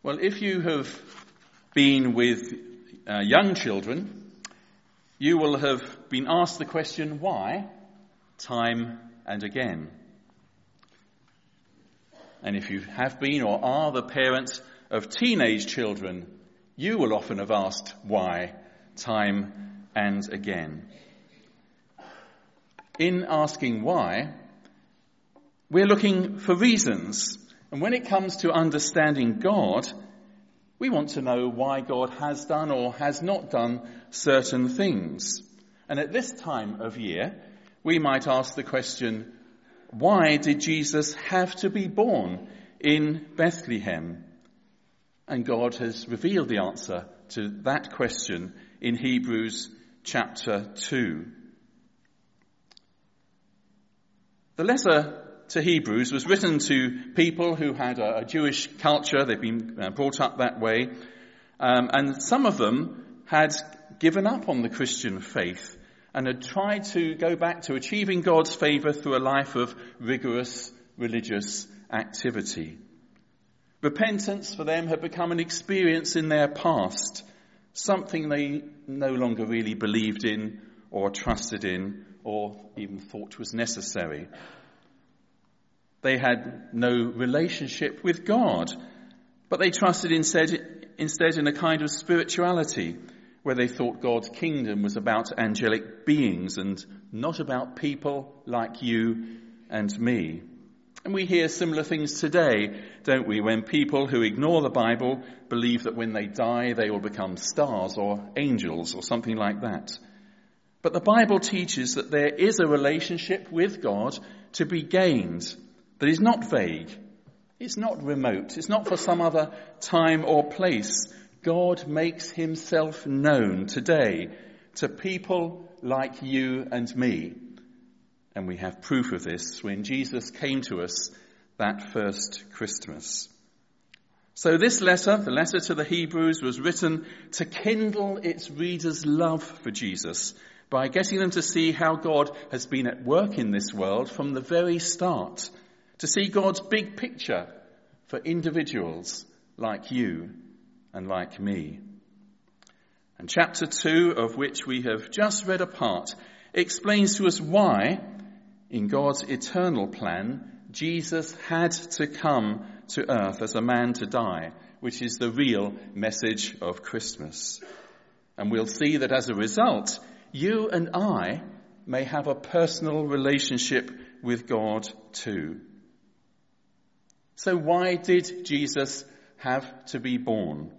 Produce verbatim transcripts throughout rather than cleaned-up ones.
Well, if you have been with uh, young children, you will have been asked the question, why, time and again. And if you have been or are the parent of teenage children, you will often have asked why, time and again. In asking why, we're looking for reasons. And when it comes to understanding God, we want to know why God has done or has not done certain things. And at this time of year, we might ask the question, why did Jesus have to be born in Bethlehem? And God has revealed the answer to that question in Hebrews chapter two. The letter to Hebrews was written to people who had a, a Jewish culture. They'd been uh, brought up that way. Um, and some of them had given up on the Christian faith and had tried to go back to achieving God's favour through a life of rigorous religious activity. Repentance for them had become an experience in their past, something they no longer really believed in or trusted in or even thought was necessary. They had no relationship with God, but they trusted instead, instead in a kind of spirituality where they thought God's kingdom was about angelic beings and not about people like you and me. And we hear similar things today, don't we, when people who ignore the Bible believe that when they die they will become stars or angels or something like that. But the Bible teaches that there is a relationship with God to be gained that is not vague, it's not remote, it's not for some other time or place. God makes himself known today to people like you and me. And we have proof of this when Jesus came to us that first Christmas. So this letter, the letter to the Hebrews, was written to kindle its readers' love for Jesus by getting them to see how God has been at work in this world from the very start, to see God's big picture for individuals like you and like me. And chapter two, of which we have just read a part, explains to us why, in God's eternal plan, Jesus had to come to earth as a man to die, which is the real message of Christmas. And we'll see that as a result, you and I may have a personal relationship with God too. So why did Jesus have to be born?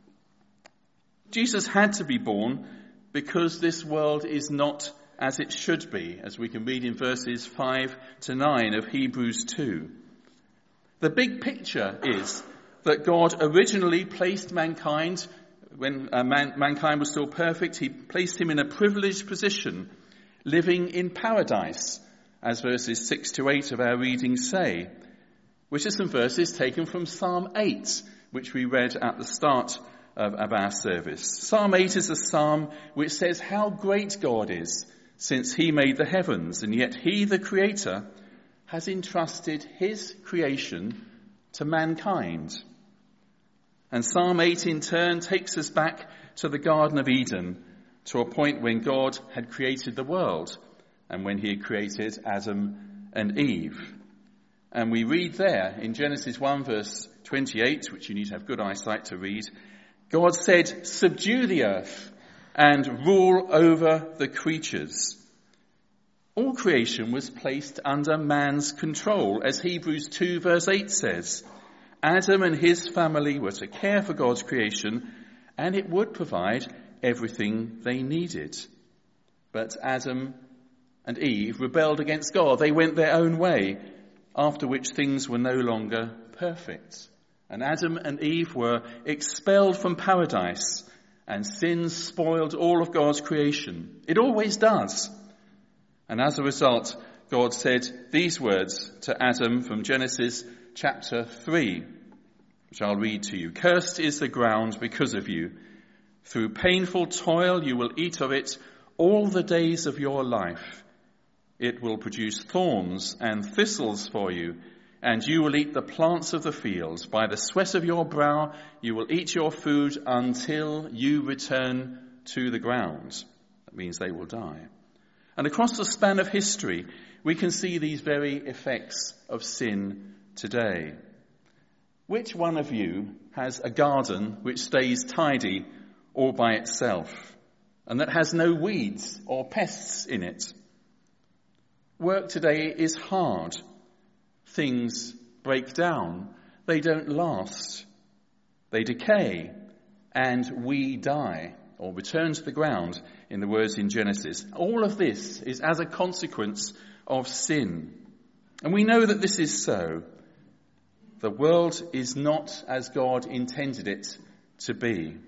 Jesus had to be born because this world is not as it should be, as we can read in verses five to nine of Hebrews two. The big picture is that God originally placed mankind, when uh, man, mankind was still perfect, he placed him in a privileged position, living in paradise, as verses six to eight of our reading say, which are some verses taken from Psalm eight, which we read at the start of, of our service. Psalm eight is a psalm which says how great God is, since he made the heavens, and yet he, the creator, has entrusted his creation to mankind. And Psalm eight in turn takes us back to the Garden of Eden, to a point when God had created the world and when he had created Adam and Eve. And we read there in Genesis one verse twenty-eight, which you need to have good eyesight to read, God said, "Subdue the earth and rule over the creatures." All creation was placed under man's control, as Hebrews two verse eight says. Adam and his family were to care for God's creation, and it would provide everything they needed. But Adam and Eve rebelled against God. They went their own way, after which things were no longer perfect. And Adam and Eve were expelled from paradise, and sin spoiled all of God's creation. It always does. And as a result, God said these words to Adam from Genesis chapter three, which I'll read to you. "Cursed is the ground because of you. Through painful toil you will eat of it all the days of your life. It will produce thorns and thistles for you, and you will eat the plants of the fields. By the sweat of your brow you will eat your food until you return to the ground. That means they will die. And across the span of history, we can see these very effects of sin today. Which one of you has a garden which stays tidy all by itself and that has no weeds or pests in it? Work today is hard. Things break down. They don't last. They decay. And we die, or return to the ground, in the words in Genesis. All of this is as a consequence of sin. And we know that this is so. The world is not as God intended it to be.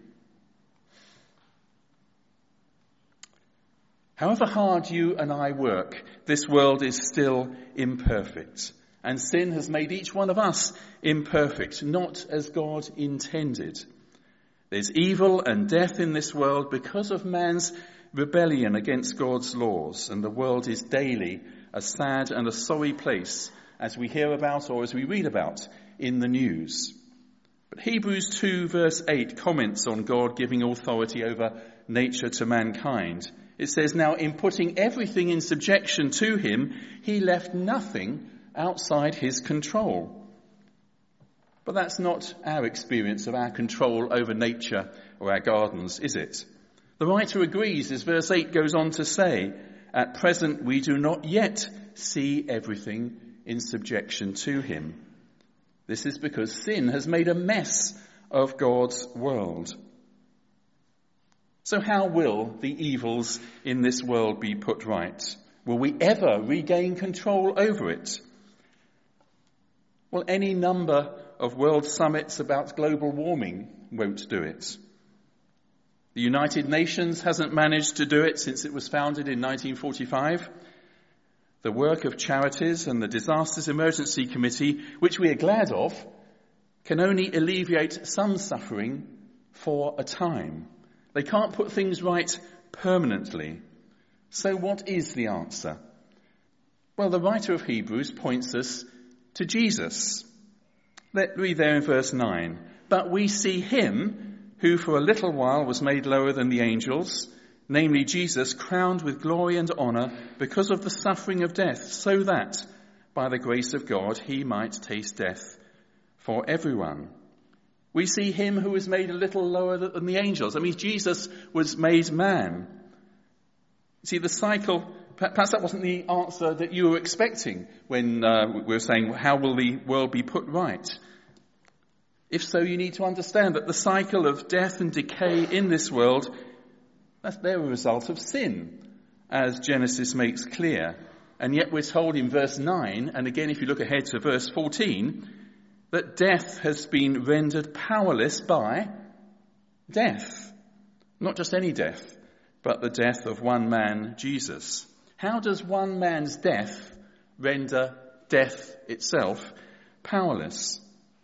However hard you and I work, this world is still imperfect. And sin has made each one of us imperfect, not as God intended. There's evil and death in this world because of man's rebellion against God's laws. And the world is daily a sad and a sorry place, as we hear about or as we read about in the news. But Hebrews two verse eight comments on God giving authority over nature to mankind. It says, now in putting everything in subjection to him, he left nothing outside his control. But that's not our experience of our control over nature or our gardens, is it? The writer agrees, as verse eight goes on to say, at present we do not yet see everything in subjection to him. This is because sin has made a mess of God's world. So how will the evils in this world be put right? Will we ever regain control over it? Well, any number of world summits about global warming won't do it. The United Nations hasn't managed to do it since it was founded in nineteen forty-five. The work of charities and the Disasters Emergency Committee, which we are glad of, can only alleviate some suffering for a time. They can't put things right permanently. So what is the answer? Well, the writer of Hebrews points us to Jesus. Let's read there in verse nine. But we see him who for a little while was made lower than the angels, namely Jesus, crowned with glory and honour because of the suffering of death, so that by the grace of God he might taste death for everyone. We see him who was made a little lower than the angels. That means Jesus was made man. See, the cycle, perhaps that wasn't the answer that you were expecting when uh, we were saying, how will the world be put right? If so, you need to understand that the cycle of death and decay in this world, that's they're a result of sin, as Genesis makes clear. And yet we're told in verse nine, and again if you look ahead to verse fourteen, that death has been rendered powerless by death. Not just any death, but the death of one man, Jesus. How does one man's death render death itself powerless?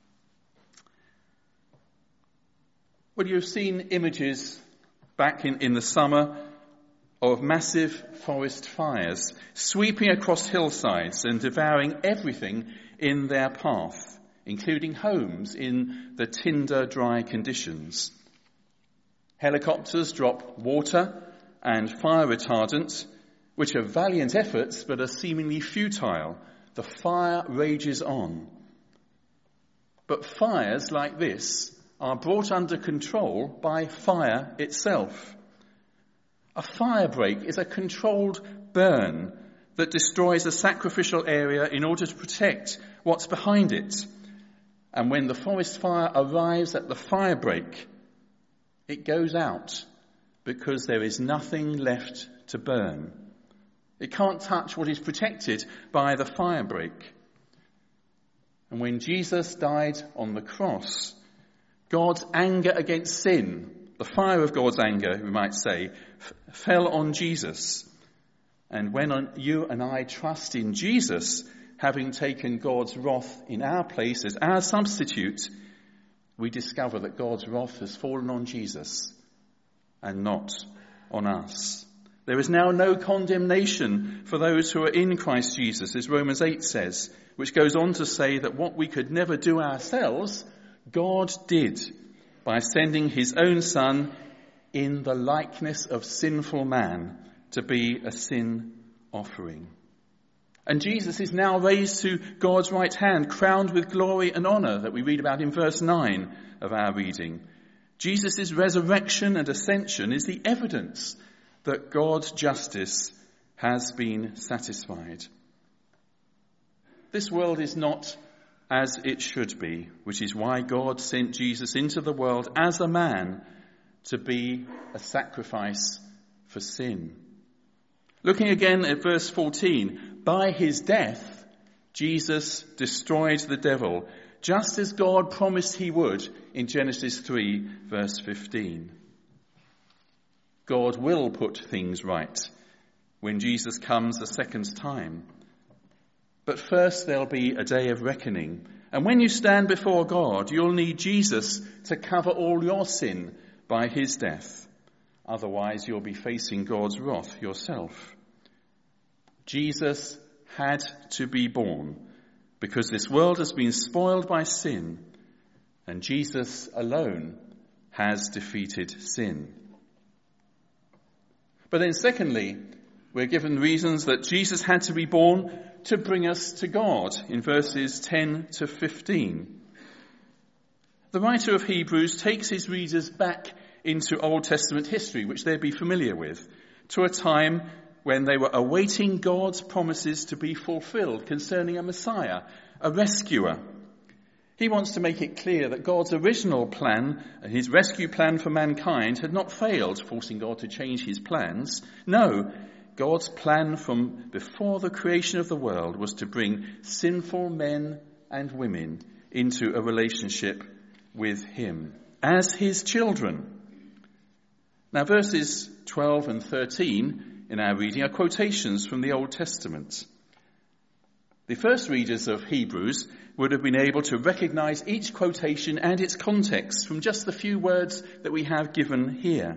Well, you've seen images back in, in the summer of massive forest fires sweeping across hillsides and devouring everything in their path, including homes in the tinder-dry conditions. Helicopters drop water and fire retardant, which are valiant efforts but are seemingly futile. The fire rages on. But fires like this are brought under control by fire itself. A fire break is a controlled burn that destroys a sacrificial area in order to protect what's behind it. And when the forest fire arrives at the fire break, it goes out because there is nothing left to burn. It can't touch what is protected by the fire break. And when Jesus died on the cross, God's anger against sin, the fire of God's anger, we might say, f- fell on Jesus. And when on, you and I trust in Jesus, having taken God's wrath in our place as our substitute, we discover that God's wrath has fallen on Jesus and not on us. There is now no condemnation for those who are in Christ Jesus, as Romans eight says, which goes on to say that what we could never do ourselves, God did by sending his own Son in the likeness of sinful man to be a sin offering. And Jesus is now raised to God's right hand, crowned with glory and honour, that we read about in verse nine of our reading. Jesus' resurrection and ascension is the evidence that God's justice has been satisfied. This world is not as it should be, which is why God sent Jesus into the world as a man to be a sacrifice for sin. Looking again at verse fourteen, by his death, Jesus destroyed the devil, just as God promised he would in Genesis three, verse fifteen. God will put things right when Jesus comes a second time. But first there'll be a day of reckoning. And when you stand before God, you'll need Jesus to cover all your sin by his death. Otherwise, you'll be facing God's wrath yourself. Jesus had to be born because this world has been spoiled by sin, and Jesus alone has defeated sin. But then secondly, we're given reasons that Jesus had to be born to bring us to God in verses ten to fifteen. The writer of Hebrews takes his readers back into Old Testament history, which they'd be familiar with, to a time when they were awaiting God's promises to be fulfilled concerning a Messiah, a rescuer. He wants to make it clear that God's original plan, his rescue plan for mankind, had not failed, forcing God to change his plans. No, God's plan from before the creation of the world was to bring sinful men and women into a relationship with him as his children. Now, verses twelve and thirteen in our reading are quotations from the Old Testament. The first readers of Hebrews would have been able to recognize each quotation and its context from just the few words that we have given here.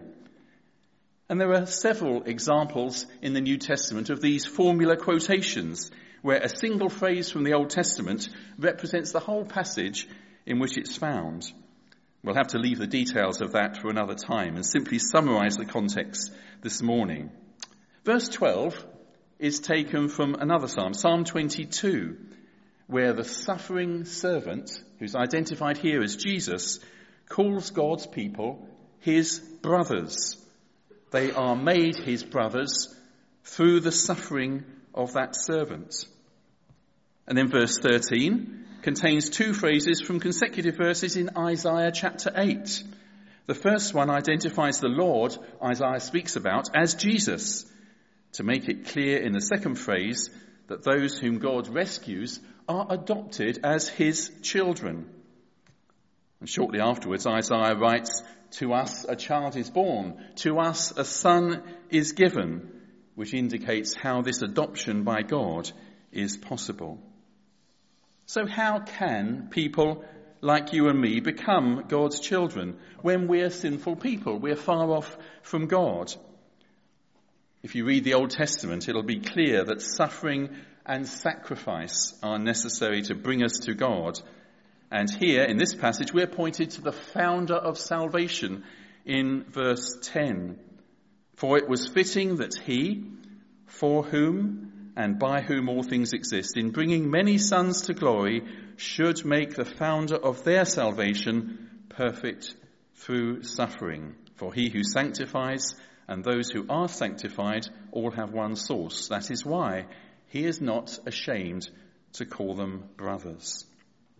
And there are several examples in the New Testament of these formula quotations, where a single phrase from the Old Testament represents the whole passage in which it's found. We'll have to leave the details of that for another time and simply summarize the context this morning. Verse twelve is taken from another psalm, Psalm twenty-two, where the suffering servant, who's identified here as Jesus, calls God's people his brothers. They are made his brothers through the suffering of that servant. And then verse thirteen contains two phrases from consecutive verses in Isaiah chapter eight. The first one identifies the Lord Isaiah speaks about as Jesus, to make it clear in the second phrase that those whom God rescues are adopted as his children. And shortly afterwards, Isaiah writes, "To us a child is born, to us a son is given," which indicates how this adoption by God is possible. So how can people like you and me become God's children when we're sinful people? We're far off from God. If you read the Old Testament, it'll be clear that suffering and sacrifice are necessary to bring us to God. And here, in this passage, we're pointed to the founder of salvation in verse ten. For it was fitting that he, for whom and by whom all things exist, in bringing many sons to glory, should make the founder of their salvation perfect through suffering. For he who sanctifies and those who are sanctified all have one source. That is why he is not ashamed to call them brothers.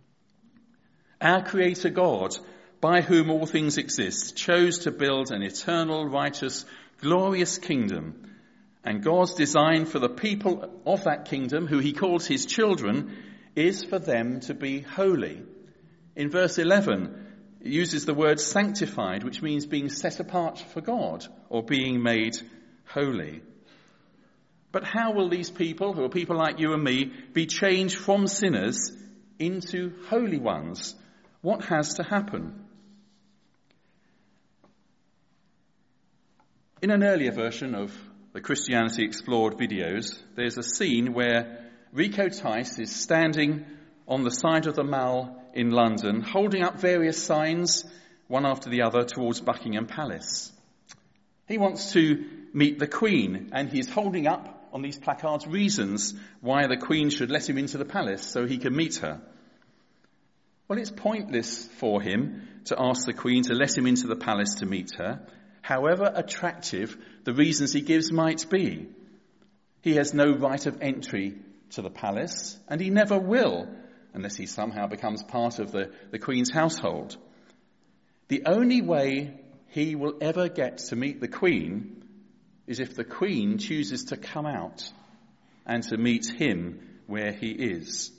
Our Creator God, by whom all things exist, chose to build an eternal, righteous, glorious kingdom. And God's design for the people of that kingdom, who he calls his children, is for them to be holy. In verse eleven, it uses the word sanctified, which means being set apart for God or being made holy. But how will these people, who are people like you and me, be changed from sinners into holy ones? What has to happen? In an earlier version of the Christianity Explored videos, there's a scene where Rico Tice is standing on the side of the Mall in London, holding up various signs, one after the other, towards Buckingham Palace. He wants to meet the Queen, and he's holding up on these placards reasons why the Queen should let him into the palace so he can meet her. Well, it's pointless for him to ask the Queen to let him into the palace to meet her, however attractive the reasons he gives might be. He has no right of entry to the palace, and he never will, unless he somehow becomes part of the, the Queen's household. The only way he will ever get to meet the Queen is if the Queen chooses to come out and to meet him where he is.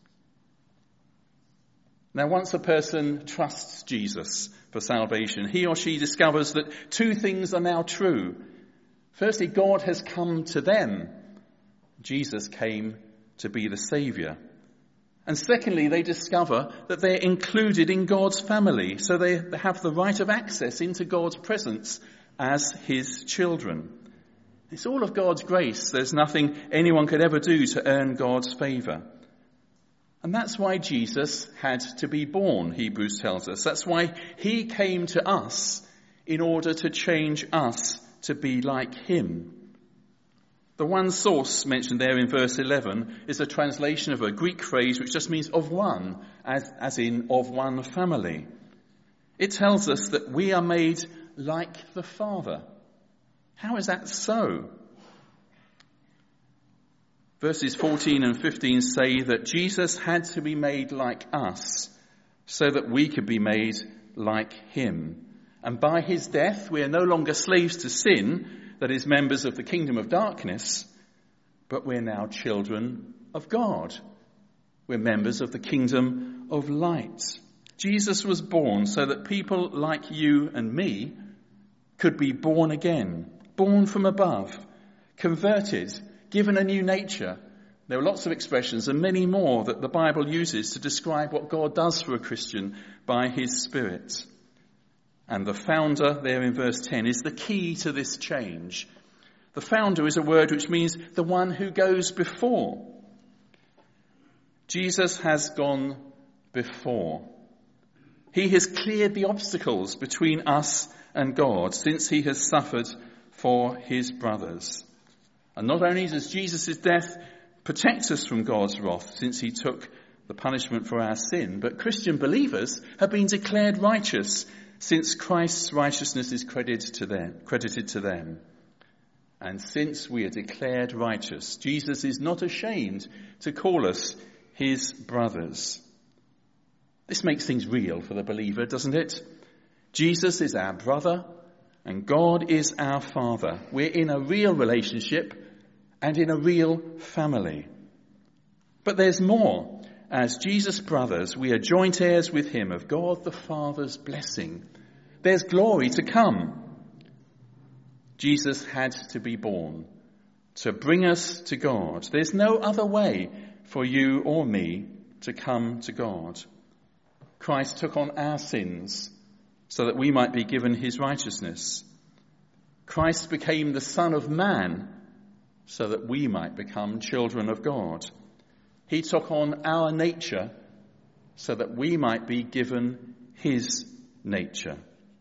Now, once a person trusts Jesus for salvation, he or she discovers that two things are now true. Firstly, God has come to them. Jesus came to be the Saviour. And secondly, they discover that they're included in God's family, so they have the right of access into God's presence as his children. It's all of God's grace. There's nothing anyone could ever do to earn God's favour. And that's why Jesus had to be born, Hebrews tells us. That's why he came to us in order to change us to be like him. The one source mentioned there in verse eleven is a translation of a Greek phrase which just means of one, as, as in of one family. It tells us that we are made like the Father. How is that so? Verses fourteen and fifteen say that Jesus had to be made like us so that we could be made like him. And by his death, we are no longer slaves to sin, that is, members of the kingdom of darkness, but we're now children of God. We're members of the kingdom of light. Jesus was born so that people like you and me could be born again, born from above, converted, given a new nature. There are lots of expressions and many more that the Bible uses to describe what God does for a Christian by his Spirit. And the founder, there in verse ten, is the key to this change. The founder is a word which means the one who goes before. Jesus has gone before. He has cleared the obstacles between us and God since he has suffered for his brothers. And not only does Jesus' death protect us from God's wrath since he took the punishment for our sin, but Christian believers have been declared righteous since Christ's righteousness is credited to them, credited to them. And since we are declared righteous, Jesus is not ashamed to call us his brothers. This makes things real for the believer, doesn't it? Jesus is our brother and God is our Father. We're in a real relationship and in a real family. But there's more. As Jesus' brothers, we are joint heirs with him of God the Father's blessing. There's glory to come. Jesus had to be born to bring us to God. There's no other way for you or me to come to God. Christ took on our sins so that we might be given his righteousness. Christ became the Son of Man so that we might become children of God. He took on our nature so that we might be given his nature.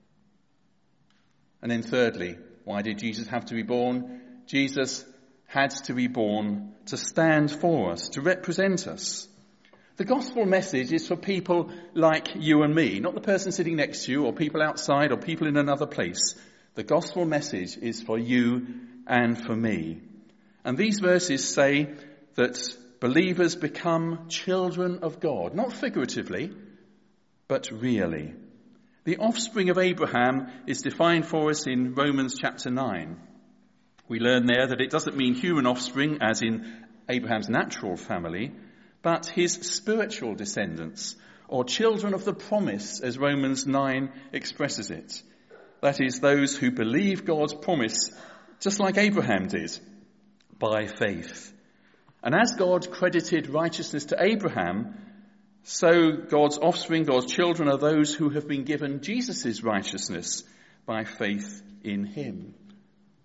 And then thirdly, why did Jesus have to be born? Jesus had to be born to stand for us, to represent us. The gospel message is for people like you and me, not the person sitting next to you or people outside or people in another place. The gospel message is for you and for me. And these verses say that believers become children of God, not figuratively, but really. The offspring of Abraham is defined for us in Romans chapter nine. We learn there that it doesn't mean human offspring as in Abraham's natural family, but his spiritual descendants, or children of the promise, as Romans nine expresses it. That is, those who believe God's promise, just like Abraham did, by faith. And as God credited righteousness to Abraham, so God's offspring, God's children, are those who have been given Jesus' righteousness by faith in him.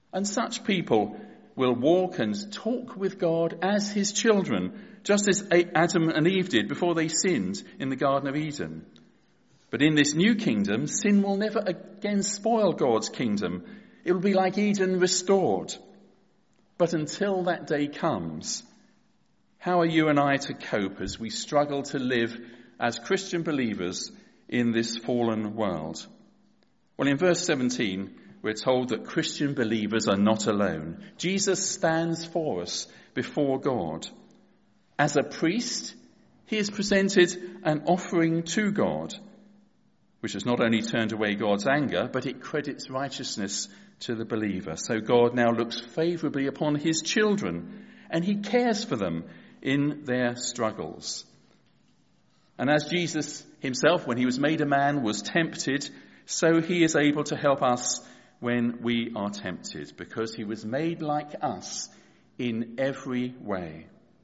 And such people will walk and talk with God as his children, just as Adam and Eve did before they sinned in the Garden of Eden. But in this new kingdom, sin will never again spoil God's kingdom. It will be like Eden restored. But until that day comes, how are you and I to cope as we struggle to live as Christian believers in this fallen world? Well, in verse seventeen, we're told that Christian believers are not alone. Jesus stands for us before God. As a priest, he has presented an offering to God, which has not only turned away God's anger, but it credits righteousness to the believer. So God now looks favourably upon his children, and he cares for them in their struggles. And as Jesus himself, when he was made a man, was tempted, so he is able to help us when we are tempted, because he was made like us in every way.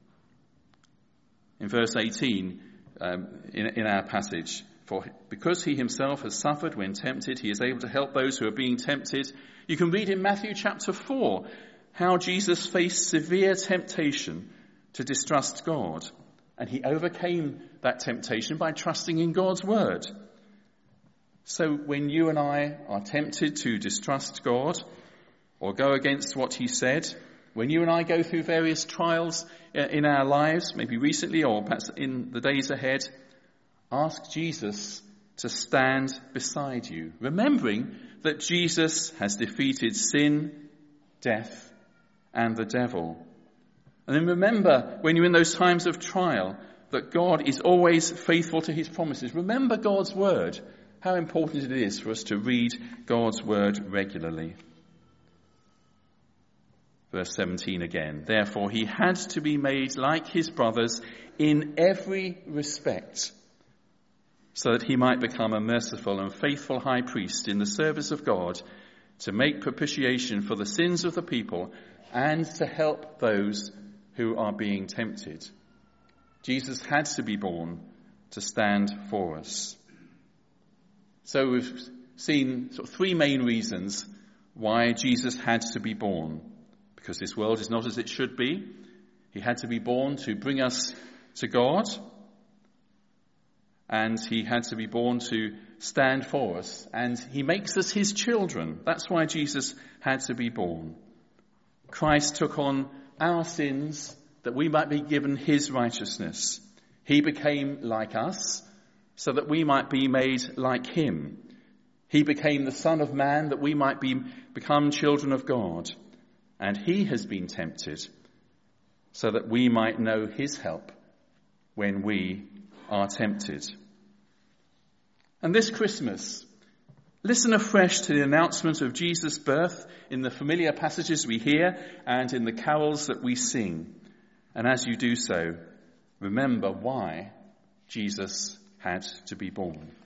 In verse eighteen, um, in, in our passage, for because he himself has suffered when tempted, he is able to help those who are being tempted. You can read in Matthew chapter four how Jesus faced severe temptation to distrust God, and he overcame that temptation by trusting in God's word. So when you and I are tempted to distrust God or go against what he said, when you and I go through various trials in our lives, maybe recently or perhaps in the days ahead, ask Jesus to stand beside you, remembering that Jesus has defeated sin, death, and the devil. And then remember, when you're in those times of trial, that God is always faithful to his promises. Remember God's word, how important it is for us to read God's word regularly. Verse seventeen again. Therefore he had to be made like his brothers in every respect, so that he might become a merciful and faithful high priest in the service of God, to make propitiation for the sins of the people and to help those who are being tempted. Jesus had to be born to stand for us. So we've seen sort of three main reasons why Jesus had to be born. Because this world is not as it should be. He had to be born to bring us to God. And he had to be born to stand for us. And he makes us his children. That's why Jesus had to be born. Christ took on our sins that we might be given his righteousness. He became like us so that we might be made like him. He became the Son of Man that we might be become children of God. And he has been tempted so that we might know his help when we are tempted. And this Christmas, listen afresh to the announcement of Jesus' birth in the familiar passages we hear and in the carols that we sing. And as you do so, remember why Jesus had to be born.